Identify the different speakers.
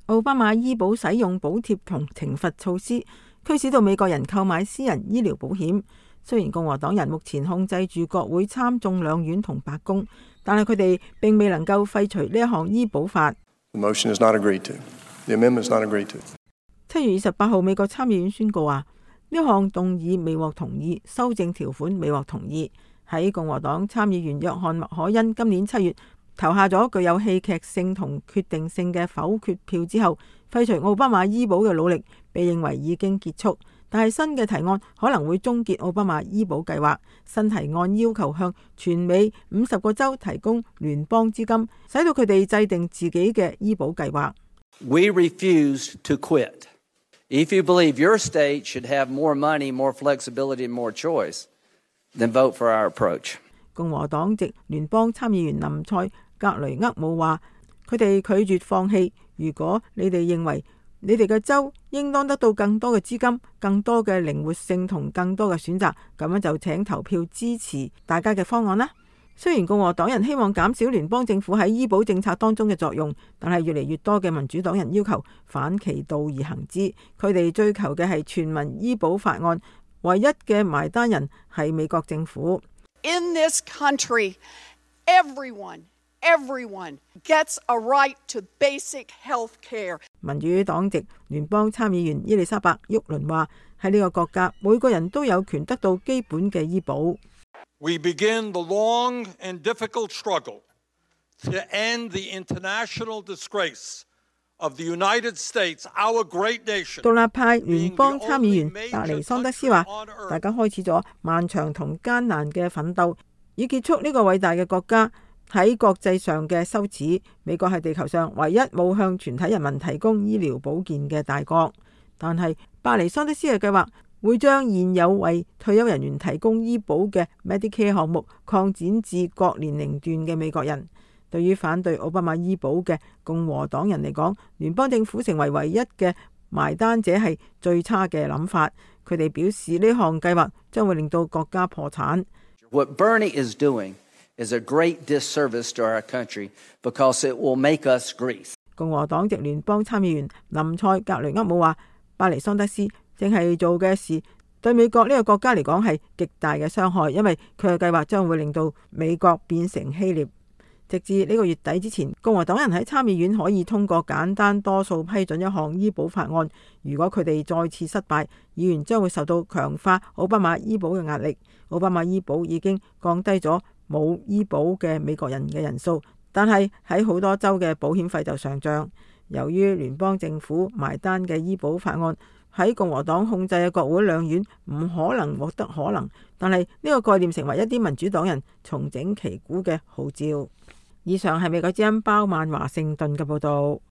Speaker 1: 奧巴馬醫保使用補貼同懲罰措施，驅使到美國人購買私人醫療保險。雖然共和黨人目前控制住國會參眾兩院同白宮，但係佢哋並未能夠廢除呢一項醫保法。7月28號，美國參議院宣告話，呢項動議未獲同意，修正條款未獲同意。喺共和黨參議員約翰麥可恩今年7月投下咗具有戲劇性同決定性嘅否決票之後，廢除奧巴馬醫保嘅努力被認為已經結束。但係新嘅提案可能會終結奧巴馬醫保計劃。新提案要求向全美50個州提供聯邦資金，使到佢哋制定自己嘅醫保計劃。
Speaker 2: We refuse to quit. If you believe your state should have more money, more flexibility, and more choice, then vote for our approach.
Speaker 1: 共和黨籍聯邦參議員林賽格雷厄姆話：佢哋拒絕放棄。如果你哋認為你哋嘅州應當得到更多嘅資金、更多嘅靈活性同更多嘅選擇，咁樣就請投票支持大家嘅方案啦。雖然共和黨人希望減少聯邦政府喺醫保政策當中嘅作用，但係越嚟越多嘅民主黨人要求反其道而行之。佢哋追求嘅係全民醫保法案，唯一嘅埋單人係美國政府。
Speaker 3: In this country, everyone gets a right to basic health care.
Speaker 1: 民主黨籍聯邦參議員伊麗莎白·沃倫話：喺呢個國家，每個人都有權得到基本嘅醫保。
Speaker 4: We begin the long and difficult struggle to end the international disgrace of the United States, our great nation.
Speaker 1: 獨立派聯邦參議員達尼桑德斯話：大家開始咗漫長同艱難嘅奮鬥，以結束呢個偉大嘅國家喺國際上嘅羞恥。美國係地球上唯一冇向全體人民提供醫療保健嘅大國，但係巴尼桑德斯嘅計劃會將現有為退休人員提供醫保嘅 Medicare 項目擴展至各年齡段嘅美國人。對於反對奧巴馬醫保嘅共和黨人嚟講，聯邦政府成為唯一嘅埋單者係最差嘅諗法。佢哋表示呢項計劃將會令到國家破產。
Speaker 2: What Bernie is doing is a great disservice to our country because it will make us Greece.
Speaker 1: 共和黨籍聯邦參議員林賽格雷厄姆話：巴尼桑德斯正係做嘅事對美國呢個國家嚟講係極大嘅傷害，因為佢嘅計劃將會令到美國變成希臘。直至呢個月底之前，共和黨人喺參議院可以通過簡單多數批准一項醫保法案。如果佢哋再次失敗，議員將會受到強化奧巴馬醫保嘅壓力。奧巴馬醫保已經降低咗冇醫保嘅美國人嘅人數，但係喺好多州嘅保險費就上漲。由於聯邦政府埋單嘅醫保法案喺共和黨控制嘅國會兩院唔可能獲得可能，但係呢個概念成為一啲民主黨人重整旗鼓嘅號召。以上係美國之音包曼華盛頓嘅報道。